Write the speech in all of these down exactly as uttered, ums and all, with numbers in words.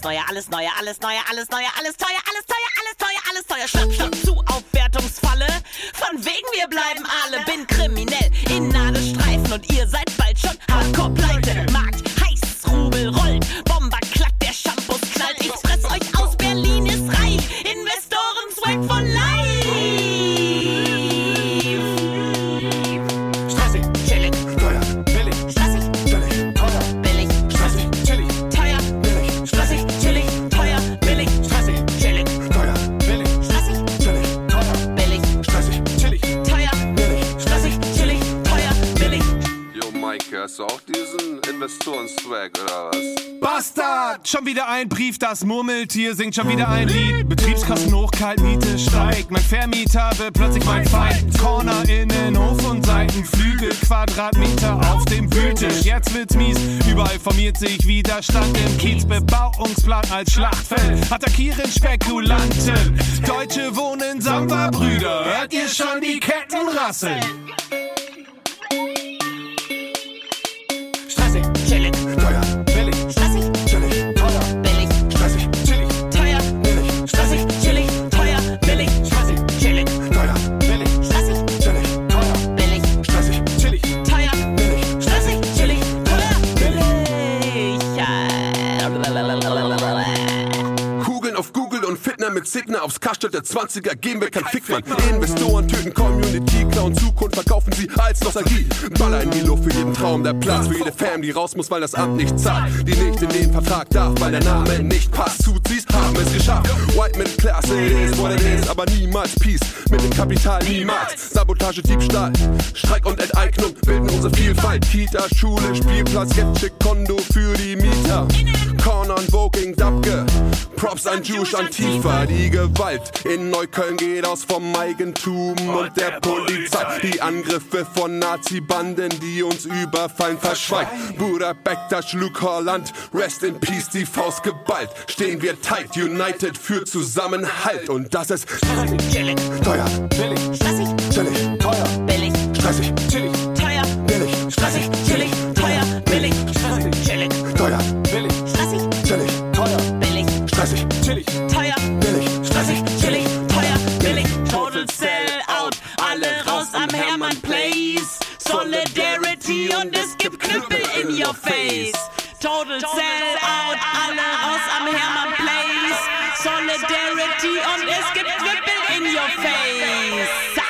neue, alles neue, alles neue, alles neue, alles teuer, alles teuer, alles teuer, alles teuer. Schnapp, schnapp zu, Aufwertungsfalle. Von wegen wir bleiben alle. Bin kriminell in Nadelstreifen und ihr seid bald schon Hardcore-Pleite. Markt heiß, Rubel rollt, Bomber klackt, der Shampoos knallt. Ich fress euch aus, Berlin ist reich. Investoren-Swag for life. Stressig, chillig, teuer, billig. Stressig, chillig, teuer, billig. Stressig, chillig, teuer, billig. Stressig, chillig, teuer, billig. Stressig, chillig, teuer, billig. Stressig, chillig, teuer, billig. Stressig, chillig, teuer, billig. Stressig, chillig, teuer, billig. Jo, Maike, hast du auch diesen Investoren-Swag oder was? Bastard! Schon wieder ein Brief, das Murmeltier singt schon wieder ein Lied. Betriebskosten hoch, Kaltmiete steigt. Mein Vermieter wird plötzlich mein Feind. Corner, Innenhof und Seitenflügel. Quadratmeter auf dem Wühltisch. Jetzt wird's mies, überall formiert sich Widerstand. Im Kiez Bebauungsplan als Schlachtfeld. Attackieren Spekulanten. Deutsche wohnen Samba-Brüder. Hört ihr schon die Ketten rasseln? Stressig, chillig, teuer, billig. Stressig, chillig, teuer, billig. Stressig, chillig, teuer, billig. Stressig, chillig, teuer, billig. Stressig, chillig, teuer, billig. Stressig, chillig, teuer, billig. Stressig, chillig, teuer, billig. Stressig, chillig, teuer, billig. Kugeln auf Google und Fitner mit Signer aufs Karstadt der zwanziger geben wir kein Fickmann. Investoren töten Community, klauen Zukunft, verkaufen sie als Nostalgie. Baller in die Luft für jeden Traum, der Platz für jede Fam, die raus muss, weil das Amt nicht zahlt. Die nicht in den Vertrag darf, weil der Name nicht passt. Zuzis haben es geschafft. White Middle Class, it is what it is, aber niemals Peace. Mit dem Kapital niemals. Sabotage, Diebstahl, Streik und Enteignung bilden unsere Vielfalt. Kita, Schule, Spielplatz, Getchick, Kondo für die Mieter. Corner und Voguing, Dabke. Props an Juice, Antifa. Die Gewalt in Neukölln geht aus vom Eigentum und der Polizei. Die Angriffe von Nazi-Banden, die uns überfallen, verschweigt. Bruder Bektasch, Luke Holland, rest in peace, die Faust geballt. Stehen wir tight, united für Zusammenhalt. Und das ist Stressig, chillig, teuer, billig. Stressig, chillig, teuer, billig. Stressig, chillig, teuer, billig. Stressig, chillig, teuer, billig. Stressig, chillig, teuer, billig. Stressig, chillig, teuer, billig. Stressig, chillig, teuer, billig. Stressig, chillig, teuer, billig. Total Sellout, alle raus am Hermann Place. Solidarity und es gibt Knüppel in your face. Total Sellout, alle raus am Hermann Place. Solidarity und es gibt Knüppel in your face.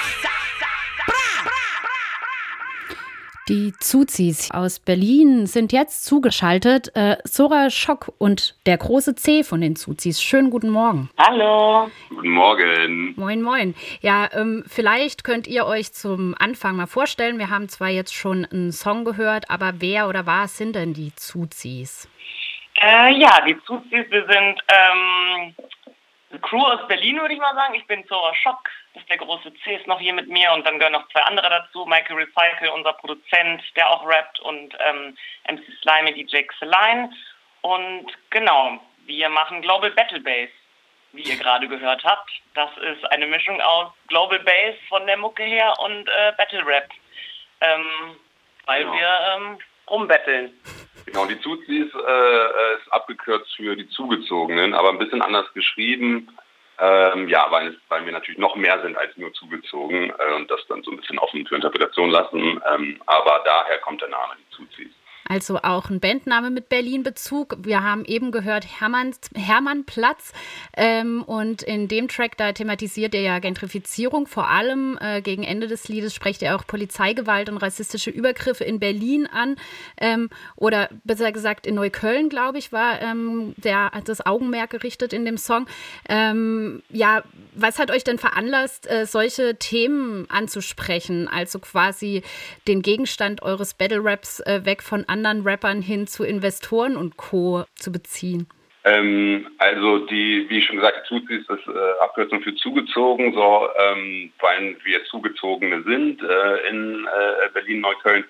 Die Zuzis aus Berlin sind jetzt zugeschaltet. Äh, Zora Schock und der große C von den Zuzis. Schönen guten Morgen. Hallo. Guten Morgen. Moin, moin. Ja, ähm, vielleicht könnt ihr euch zum Anfang mal vorstellen. Wir haben zwar jetzt schon einen Song gehört, aber wer oder was sind denn die Zuzis? Äh, ja, die Zuzis, wir sind ähm, eine Crew aus Berlin, würde ich mal sagen. Ich bin Zora Schock, das ist der große C, ist noch hier mit mir und dann gehören noch zwei andere dazu. Michael Recycle, unser Produzent, der auch rappt, und ähm, M C Slimy, D J Xeline. Und genau, wir machen Global Battle Bass, wie ihr gerade gehört habt. Das ist eine Mischung aus Global Bass von der Mucke her und äh, Battle Rap, ähm, weil genau. wir ähm, rumbetteln. Genau, die Zuzis äh, ist abgekürzt für die Zugezogenen, aber ein bisschen anders geschrieben. Ähm, ja, weil, es, weil wir natürlich noch mehr sind als nur zugezogen äh, und das dann so ein bisschen offen für Interpretation lassen. Ähm, aber daher kommt der Name, die Zuzis. Also auch ein Bandname mit Berlin-Bezug. Wir haben eben gehört Hermann, Hermannplatz ähm, und in dem Track, da thematisiert er ja Gentrifizierung. Vor allem äh, gegen Ende des Liedes spricht er auch Polizeigewalt und rassistische Übergriffe in Berlin an. Ähm, oder besser gesagt in Neukölln, glaube ich, war ähm, der, das Augenmerk gerichtet in dem Song. Ähm, ja, was hat euch denn veranlasst, äh, solche Themen anzusprechen? Also quasi den Gegenstand eures Battle-Raps äh, weg von anderen Rappern hin zu Investoren und Co. zu beziehen? Ähm, also die, wie schon gesagt, die Zuzis ist äh, Abkürzung für zugezogen, so ähm, weil wir Zugezogene sind äh, in äh, Berlin-Neukölln.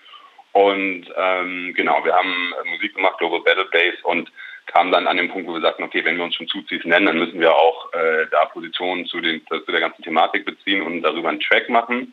Und ähm, genau, wir haben äh, Musik gemacht, Global Battle Bass, und kamen dann an den Punkt, wo wir sagten, okay, wenn wir uns schon Zuzis nennen, dann müssen wir auch äh, da Positionen zu, den, zu der ganzen Thematik beziehen und darüber einen Track machen.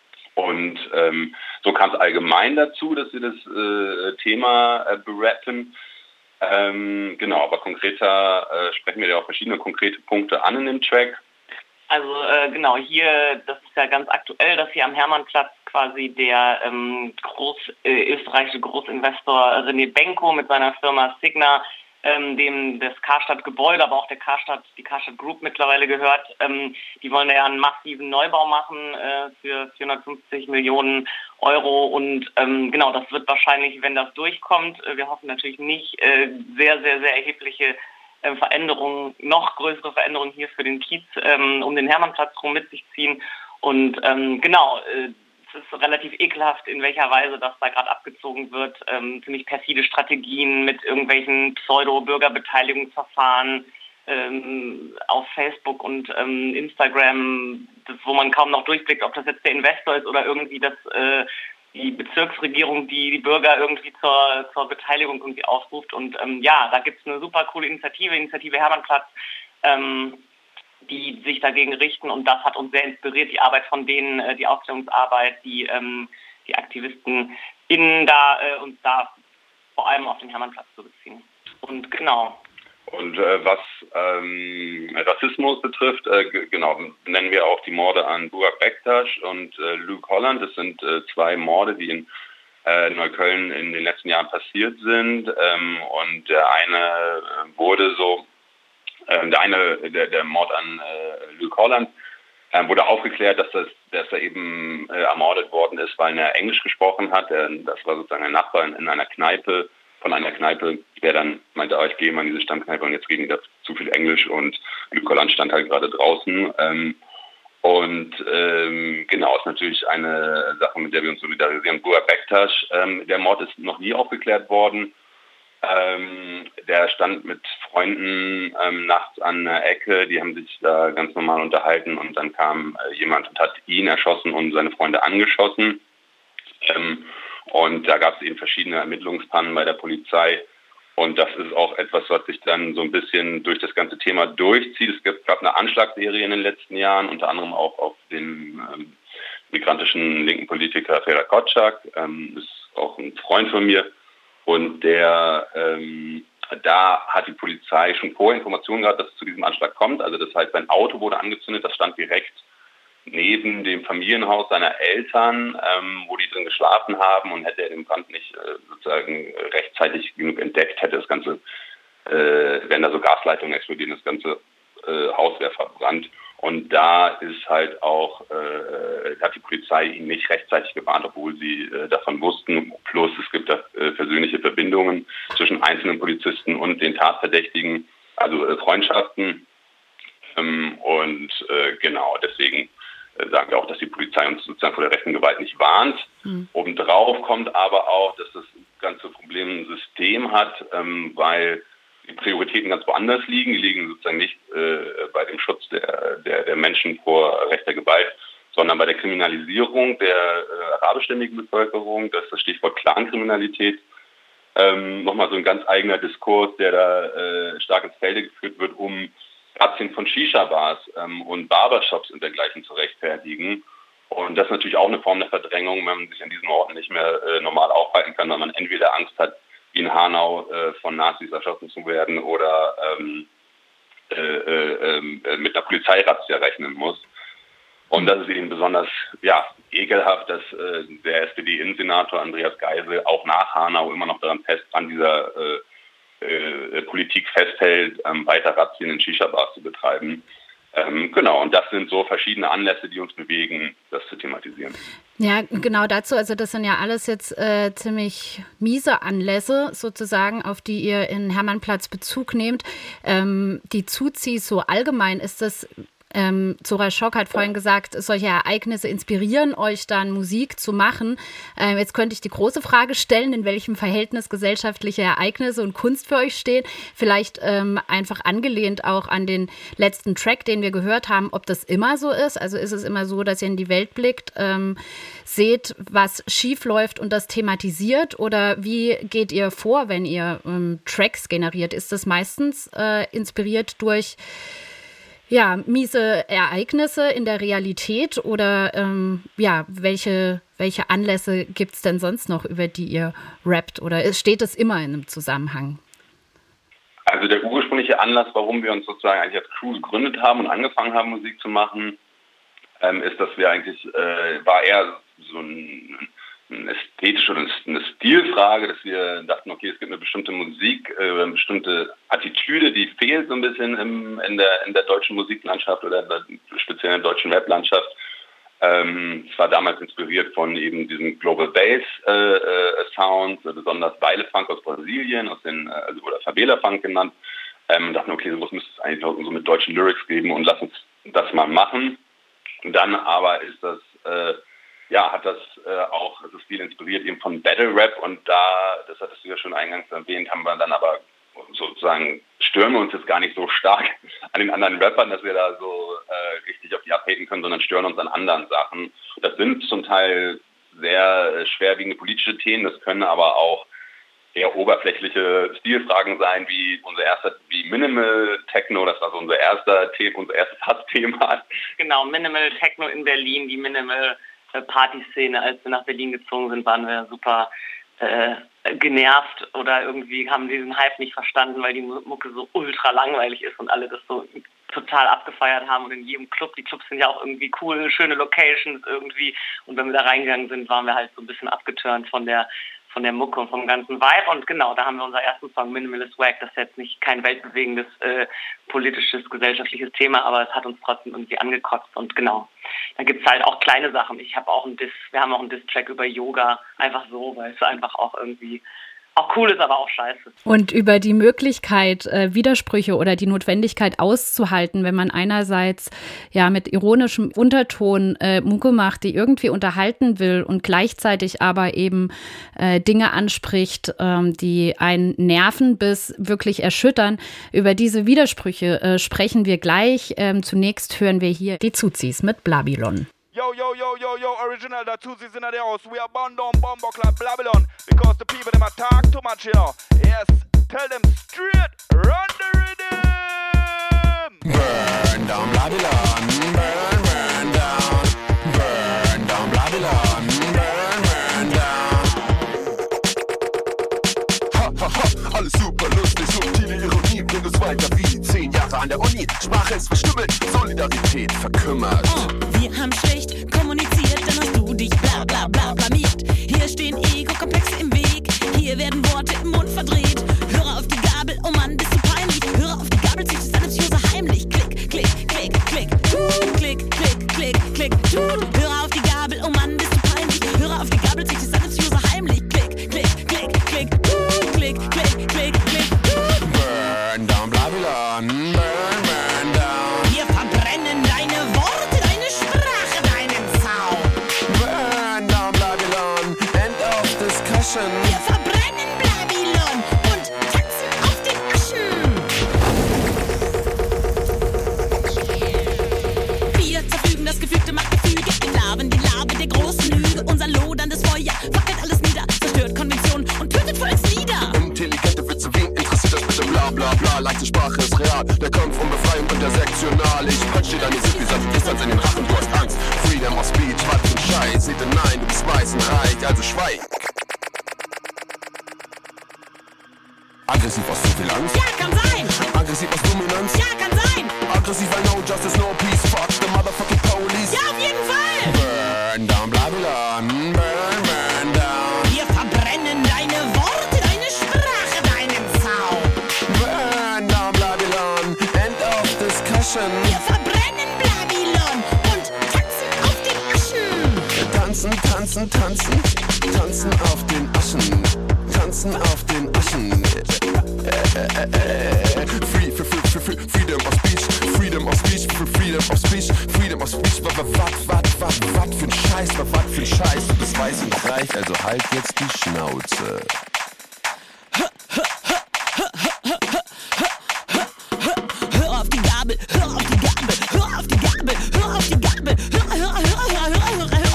Und ähm, so kam es allgemein dazu, dass wir das äh, Thema äh, berappen. Ähm, genau, aber konkreter äh, sprechen wir ja auch verschiedene konkrete Punkte an in dem Track. Also äh, genau, hier, das ist ja ganz aktuell, dass hier am Hermannplatz quasi der ähm, Groß, äh, österreichische Großinvestor René Benko mit seiner Firma Signa, ähm, dem das Karstadt-Gebäude, aber auch der Karstadt, die Karstadt Group mittlerweile gehört, ähm, die wollen ja einen massiven Neubau machen äh, für vierhundertfünfzig Millionen Euro und ähm, genau, das wird wahrscheinlich, wenn das durchkommt, äh, wir hoffen natürlich nicht, äh, sehr, sehr, sehr erhebliche Veränderungen, noch größere Veränderungen hier für den Kiez ähm, um den Hermannplatz rum mit sich ziehen. Und ähm, genau, äh, es ist relativ ekelhaft, in welcher Weise das da gerade abgezogen wird. Ähm, ziemlich perfide Strategien mit irgendwelchen Pseudo-Bürgerbeteiligungsverfahren ähm, auf Facebook und ähm, Instagram, das, wo man kaum noch durchblickt, ob das jetzt der Investor ist oder irgendwie das äh, die Bezirksregierung, die die Bürger irgendwie zur, zur Beteiligung irgendwie aufruft. Und ähm, ja, da gibt es eine super coole Initiative, Initiative Hermannplatz, ähm, die sich dagegen richten. Und das hat uns sehr inspiriert, die Arbeit von denen, äh, die Aufklärungsarbeit, die, ähm, die Aktivisten innen da, äh, uns da vor allem auf den Hermannplatz zu beziehen. Und genau. Und äh, was ähm, Rassismus betrifft, äh, g- genau, nennen wir auch die Morde an Burak Bektas und äh, Luke Holland. Das sind äh, zwei Morde, die in äh, Neukölln in den letzten Jahren passiert sind. Ähm, und der eine wurde so, äh, der eine, der, der Mord an äh, Luke Holland, äh, wurde aufgeklärt, dass, das, dass er eben äh, ermordet worden ist, weil er Englisch gesprochen hat. Er, das war sozusagen ein Nachbar in, in einer Kneipe. Von einer Kneipe, der dann meinte, oh, ich gehe mal in diese Stammkneipe und jetzt reden die da zu viel Englisch und Luke Holland stand halt gerade draußen. Ähm, und ähm, genau, ist natürlich eine Sache, mit der wir uns solidarisieren. Burak Bektas, ähm, der Mord ist noch nie aufgeklärt worden. Ähm, der stand mit Freunden ähm, nachts an der Ecke, die haben sich da ganz normal unterhalten und dann kam äh, jemand und hat ihn erschossen und seine Freunde angeschossen. Ähm, Und da gab es eben verschiedene Ermittlungspannen bei der Polizei. Und das ist auch etwas, was sich dann so ein bisschen durch das ganze Thema durchzieht. Es gab eine Anschlagsserie in den letzten Jahren, unter anderem auch auf den ähm, migrantischen linken Politiker Ferat Kocak. Ähm, ist auch ein Freund von mir. Und der ähm, da hat die Polizei schon vorher Informationen gehabt, dass es zu diesem Anschlag kommt. Also das heißt, sein Auto wurde angezündet, das stand direkt neben dem Familienhaus seiner Eltern, ähm, wo die drin geschlafen haben, und hätte er den Brand nicht äh, sozusagen rechtzeitig genug entdeckt, hätte das ganze, äh, wenn da so Gasleitungen explodieren, das ganze äh, Haus wäre verbrannt. Und da ist halt auch, äh, hat die Polizei ihn nicht rechtzeitig gewarnt, obwohl sie äh, davon wussten. Plus es gibt da äh, persönliche Verbindungen zwischen einzelnen Polizisten und den Tatverdächtigen, also äh, Freundschaften. Ähm, und äh, genau, deswegen sagen wir auch, dass die Polizei uns sozusagen vor der rechten Gewalt nicht warnt. Mhm. Obendrauf kommt aber auch, dass das ganze Problem ein System hat, ähm, weil die Prioritäten ganz woanders liegen. Die liegen sozusagen nicht äh, bei dem Schutz der, der, der Menschen vor rechter Gewalt, sondern bei der Kriminalisierung der äh, arabischstämmigen Bevölkerung. Das ist das Stichwort Clankriminalität. Ähm, nochmal so ein ganz eigener Diskurs, der da äh, stark ins Felde geführt wird, um Razzien von Shisha-Bars ähm, und Barbershops und dergleichen zu rechtfertigen. Und das ist natürlich auch eine Form der Verdrängung, wenn man sich an diesen Orten nicht mehr äh, normal aufhalten kann, weil man entweder Angst hat, wie in Hanau äh, von Nazis erschossen zu werden oder ähm, äh, äh, äh, mit einer Polizeirazzia rechnen muss. Und das ist eben besonders ja, ekelhaft, dass äh, der S P D-Innensenator Andreas Geisel auch nach Hanau immer noch daran fest an dieser äh, Äh, Politik festhält, ähm, weiter Razzien in Shisha-Bars zu betreiben. Ähm, genau, und das sind so verschiedene Anlässe, die uns bewegen, das zu thematisieren. Ja, genau dazu. Also das sind ja alles jetzt äh, ziemlich miese Anlässe sozusagen, auf die ihr in Hermannplatz Bezug nehmt. Ähm, die Zuzis so allgemein, ist das... Ähm, Zora Schock hat vorhin gesagt, solche Ereignisse inspirieren euch dann, Musik zu machen. Ähm, jetzt könnte ich die große Frage stellen, in welchem Verhältnis gesellschaftliche Ereignisse und Kunst für euch stehen. Vielleicht ähm, einfach angelehnt auch an den letzten Track, den wir gehört haben, ob das immer so ist. Also ist es immer so, dass ihr in die Welt blickt, ähm, seht, was schief läuft und das thematisiert? Oder wie geht ihr vor, wenn ihr ähm, Tracks generiert? Ist das meistens äh, inspiriert durch ja, miese Ereignisse in der Realität oder ähm, ja, welche, welche Anlässe gibt es denn sonst noch, über die ihr rappt? Oder steht es immer in einem Zusammenhang? also der ursprüngliche Anlass, warum wir uns sozusagen eigentlich als Crew gegründet haben und angefangen haben, Musik zu machen, ähm, ist, dass wir eigentlich, äh, war eher so ein, eine ästhetische oder eine Stilfrage, dass wir dachten, okay, es gibt eine bestimmte Musik, äh, eine bestimmte Attitüde, die fehlt so ein bisschen im, in, der, in der deutschen Musiklandschaft oder in der, speziell in der deutschen Rap-Landschaft. Ähm, es war damals inspiriert von eben diesem Global Bass äh, äh, Sound, besonders Baile Funk aus Brasilien, aus den, also oder Favela Funk genannt. Ähm, und dachten, okay, sowas müsste es eigentlich auch so mit deutschen Lyrics geben und lass uns das mal machen. Und dann aber ist das, äh, ja, hat das äh, auch, also viel inspiriert eben von Battle Rap und da, das hattest du ja schon eingangs erwähnt, haben wir dann aber sozusagen, stören wir uns jetzt gar nicht so stark an den anderen Rappern, dass wir da so äh, richtig auf die abhaten können, sondern stören uns an anderen Sachen. Das sind zum Teil sehr äh, schwerwiegende politische Themen, das können aber auch eher oberflächliche Stilfragen sein, wie unser erster, wie Minimal Techno, das war so unser erster Thema, unser erstes Hassthema. Genau, Minimal Techno in Berlin, die Minimal Partyszene, als wir nach Berlin gezogen sind, waren wir super äh, genervt oder irgendwie haben diesen Hype nicht verstanden, weil die Mucke so ultra langweilig ist und alle das so total abgefeiert haben und in jedem Club, die Clubs sind ja auch irgendwie cool, schöne Locations irgendwie und wenn wir da reingegangen sind, waren wir halt so ein bisschen abgeturnt von der von der Mucke und vom ganzen Vibe und genau, da haben wir unser ersten Song Minimalist Wack, das ist jetzt nicht kein weltbewegendes äh, politisches, gesellschaftliches Thema, aber es hat uns trotzdem irgendwie angekotzt und genau, da gibt's halt auch kleine Sachen. Ich habe auch einen Diss, wir haben auch einen Diss-Track über Yoga, einfach so, weil es einfach auch irgendwie auch cool ist, aber auch scheiße. Und über die Möglichkeit, äh, Widersprüche oder die Notwendigkeit auszuhalten, wenn man einerseits ja mit ironischem Unterton äh, Mucke macht, die irgendwie unterhalten will und gleichzeitig aber eben äh, Dinge anspricht, ähm, die einen nerven bis wirklich erschüttern. Über diese Widersprüche äh, sprechen wir gleich. Ähm, zunächst hören wir hier die Zuzis mit Babylon. Yo, yo, yo, yo, yo, original, the Tutsis in the house. We are bound down bomb like Babylon. Because the people, them attack too much, you know. Yes, tell them straight, run the rhythm. Burn down Babylon, burn, burn down. Burn down Babylon, burn, burn down. Ha, ha, ha, alles super lustig, subtile Ironie bringt uns weiter wie zehn Jahre an der Uni. Sprache ist verstümmelt, Solidarität verkümmert. Oh, wir haben schlecht kommuniziert, dann hast du dich bla bla bla blamiert. Hier stehen Ego-Komplexe im Weg, hier werden Worte im Mund verdreht. Höre auf die Gabel, oh Mann, bist du peinlich. Höre auf die Gabel, ziehst du deines User heimlich. Klick, klick, klick, klick, tut, klick, klick, klick, klick, tut. Höre auf die Gabel, oh Mann, bist du peinlich. Höre auf die Gabel, ziehst du deines User heimlich. Klick, klick, klick, klick, tut, klick, klick, klick, klick, tut. Burn down Babylon, burn, burn down. Wir verbrennen deine Worte, deine Sprache, deinen Sound. Burn down Babylon, end of discussion. Wir verbrennen Babylon und tanzen auf den Aschen. Wir zerfügen das gefügte Machtgefüge, entlarven die Larve der großen Lüge. Unser loderndes Feuer fackelt alles nieder, zerstört Konventionen und tötet Volkslieder. Intelligente Witze, wen interessiert das bitte bla bla bla. Leichte Sprache ist real, der Kampf um Befreiung intersektional. Ich punch dir deine Sippe, sag die Distanz in den Rachen, du hast Angst. Freedom of Speech, was für ein Scheiß. Seht nein, du bist weiß und reich, also schweig. Aggressiv aus zu viel Angst? Ja, kann sein. Aggressiv aus Dominanz? Ja, kann sein. Aggressiv, weil no justice, no peace. Fuck the motherfucking police. Ja, auf jeden Fall. Burn down Babylon, burn, burn down. Wir verbrennen deine Worte, deine Sprache, deinen Sound. Burn down Babylon, end of discussion. Wir verbrennen Babylon und tanzen auf den Aschen. Tanzen, tanzen, tanzen, tanzen auf den Aschen. Tanzen auf den Aschen. Free, free, free, free, freedom of speech, freedom of speech, freedom of speech, freedom of speech. Was, was, was, was, was für ein Scheiß, was, was für ein Scheiß. Du bist weiß und reich, also halt jetzt die Schnauze. Hör auf die Gabel, hör auf die Gabel, hör auf die Gabel, hör auf die Gabel, hör, hör, hör, hör, hör, hör, hör, hör,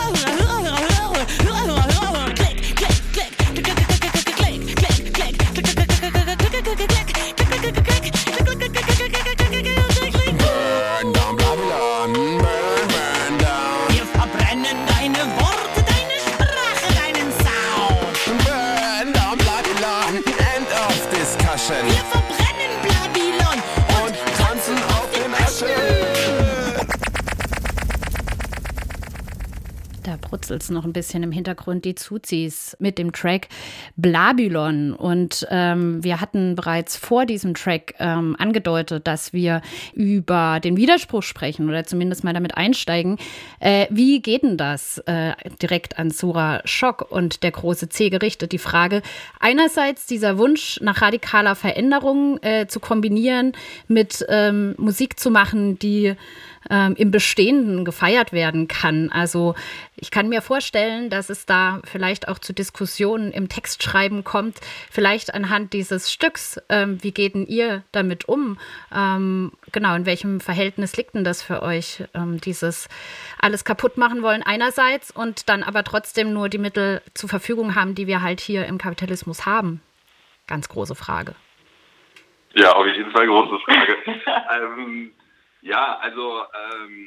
Burn down Babylon, burn, burn down. Wir verbrennen deine Worte, deine Sprache, deinen Sound. Burn down Babylon, end of discussion. Wir verbrennen Babylon Brustles noch ein bisschen im Hintergrund, die Tsutsis mit dem Track Blabylon. Und ähm, wir hatten bereits vor diesem Track ähm, angedeutet, dass wir über den Widerspruch sprechen oder zumindest mal damit einsteigen. Äh, wie geht denn das äh, direkt an Zora Schock und der große C gerichtet? Die Frage, einerseits dieser Wunsch nach radikaler Veränderung äh, zu kombinieren mit ähm, Musik zu machen, die ähm, im Bestehenden gefeiert werden kann. Also ich kann mir vorstellen, dass es da vielleicht auch zu Diskussionen im Textschreiben kommt, vielleicht anhand dieses Stücks. Ähm, wie geht denn ihr damit um? Ähm, genau, in welchem Verhältnis liegt denn das für euch, ähm, dieses alles kaputt machen wollen einerseits und dann aber trotzdem nur die Mittel zur Verfügung haben, die wir halt hier im Kapitalismus haben? Ganz große Frage. Ja, auf jeden Fall große Frage. ähm, ja, also ähm,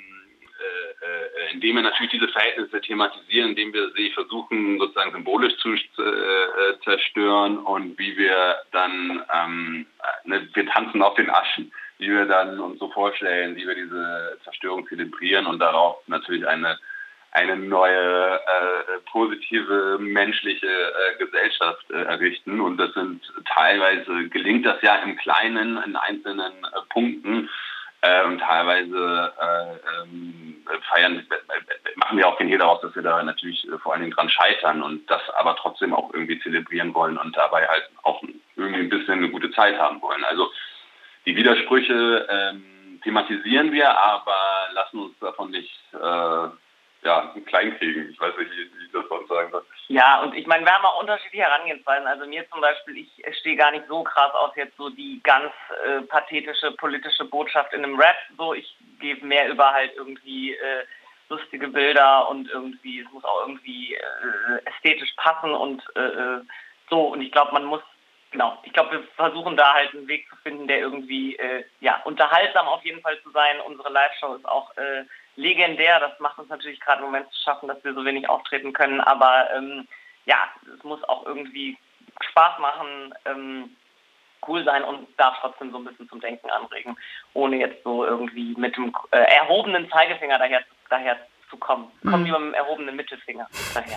äh, äh, indem wir natürlich diese Verhältnisse thematisieren, indem wir sie versuchen sozusagen symbolisch zu äh, zerstören und wie wir dann, ähm, ne, wir tanzen auf den Aschen, wie wir dann uns so vorstellen, wie wir diese Zerstörung zelebrieren und darauf natürlich eine eine neue, äh, positive, menschliche äh, Gesellschaft äh, errichten. Und das sind teilweise, gelingt das ja im Kleinen, in einzelnen äh, Punkten. Äh, und teilweise äh, ähm, feiern, äh, machen wir auch den Hehl daraus, dass wir da natürlich äh, vor allen Dingen dran scheitern und das aber trotzdem auch irgendwie zelebrieren wollen und dabei halt auch irgendwie ein bisschen eine gute Zeit haben wollen. Also die Widersprüche ähm, thematisieren wir, aber lassen uns davon nicht äh, ja, klein kriegen. Ich weiß nicht, wie, wie ich das sonst sagen soll. Ja, und ich meine, wir haben auch unterschiedliche Herangehensweisen. Also mir zum Beispiel, ich stehe gar nicht so krass auf jetzt so die ganz äh, pathetische politische Botschaft in einem Rap. So, ich gebe mehr über halt irgendwie äh, lustige Bilder und irgendwie, es muss auch irgendwie äh, ästhetisch passen und äh, so. Und ich glaube, man muss, genau, ich glaube, wir versuchen da halt einen Weg zu finden, der irgendwie, äh, ja, unterhaltsam auf jeden Fall zu sein. Unsere Live-Show ist auch äh, legendär, das macht uns natürlich gerade im Moment zu schaffen, dass wir so wenig auftreten können, aber ähm, ja, es muss auch irgendwie Spaß machen, ähm, cool sein und darf trotzdem so ein bisschen zum Denken anregen, ohne jetzt so irgendwie mit dem äh, erhobenen Zeigefinger daher, daher zu kommen. Komm Mhm. lieber mit dem erhobenen Mittelfinger daher.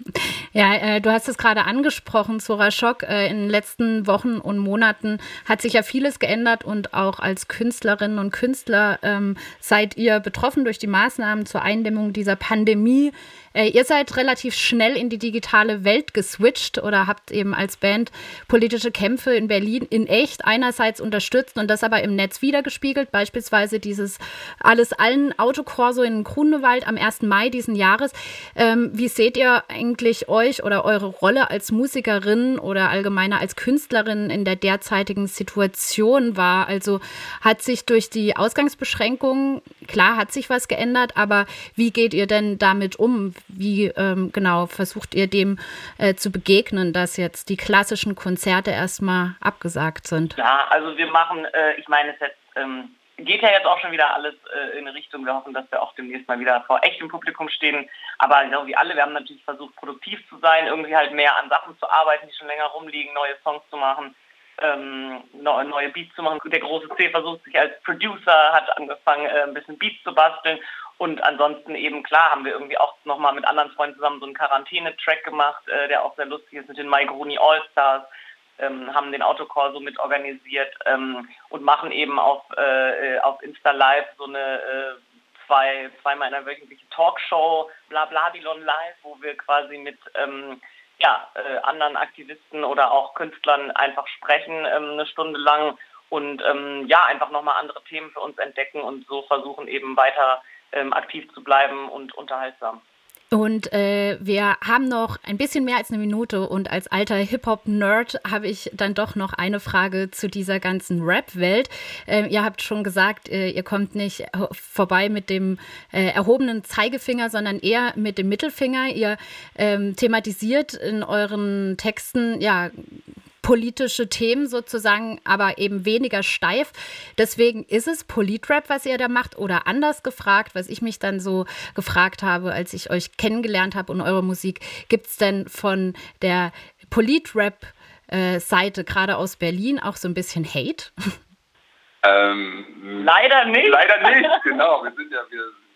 Ja, äh, du hast es gerade angesprochen, Zora Schock. Äh, in den letzten Wochen und Monaten hat sich ja vieles geändert und auch als Künstlerinnen und Künstler ähm, seid ihr betroffen durch die Maßnahmen zur Eindämmung dieser Pandemie. Äh, ihr seid relativ schnell in die digitale Welt geswitcht oder habt eben als Band politische Kämpfe in Berlin in echt einerseits unterstützt und das aber im Netz wiedergespiegelt. Beispielsweise dieses Alles allen Autokorso in Grunewald am ersten Mai diesen Jahres. Ähm, wie seht ihr eigentlich euch oder eure Rolle als Musikerin oder allgemeiner als Künstlerin in der derzeitigen Situation war? Also hat sich durch die Ausgangsbeschränkungen, klar hat sich was geändert, aber wie geht ihr denn damit um? Wie ähm, genau versucht ihr dem äh, zu begegnen, dass jetzt die klassischen Konzerte erstmal abgesagt sind? Ja, also wir machen, äh, ich meine, es jetzt, ähm, geht ja jetzt auch schon wieder alles äh, in eine Richtung. Wir hoffen, dass wir auch demnächst mal wieder vor echtem Publikum stehen. Aber genau wie alle, wir haben natürlich versucht, produktiv zu sein, irgendwie halt mehr an Sachen zu arbeiten, die schon länger rumliegen, neue Songs zu machen, ähm, neue Beats zu machen. Der große C versucht sich als Producer, hat angefangen, äh, ein bisschen Beats zu basteln. Und ansonsten eben, klar, haben wir irgendwie auch nochmal mit anderen Freunden zusammen so einen Quarantäne-Track gemacht, äh, der auch sehr lustig ist mit den My Gruni All-Stars. Ähm, haben den Autokorso mit organisiert ähm, und machen eben auf, äh, auf Insta Live so eine äh, zwei, zweimal in einer wöchentlichen Talkshow, Blabylon Live, wo wir quasi mit ähm, ja, äh, anderen Aktivisten oder auch Künstlern einfach sprechen, ähm, eine Stunde lang und ähm, ja, einfach nochmal andere Themen für uns entdecken und so versuchen eben weiter ähm, aktiv zu bleiben und unterhaltsam. Und äh, wir haben noch ein bisschen mehr als eine Minute und als alter Hip-Hop-Nerd habe ich dann doch noch eine Frage zu dieser ganzen Rap-Welt. Äh, ihr habt schon gesagt, äh, ihr kommt nicht vorbei mit dem äh, erhobenen Zeigefinger, sondern eher mit dem Mittelfinger. Ihr ähm, thematisiert in euren Texten, ja, politische Themen sozusagen, aber eben weniger steif. Deswegen ist es Politrap, was ihr da macht, oder anders gefragt, was ich mich dann so gefragt habe, als ich euch kennengelernt habe und eure Musik, gibt es denn von der Politrap-Seite, gerade aus Berlin, auch so ein bisschen Hate? Ähm, leider nicht. Leider nicht, genau. Wir sind ja, wir,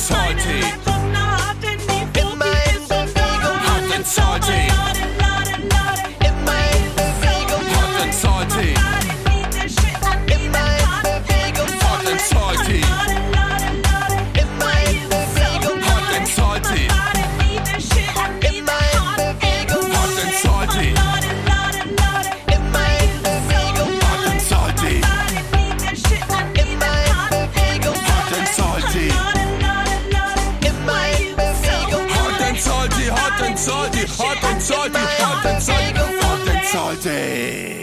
salty. Immer in Bewegung. Hot and salty. Immer in Bewegung. Hot and salty. Immer in Bewegung. Hot and salty. Immer in Bewegung. Hot and salty. Immer in Bewegung. Hot and salty. Immer in Bewegung. Hot and salty. Immer in Bewegung. Hot and salty. Immer in Bewegung. Hot and salty, hot and salty, hot and salty, hot and salty, hot and salty.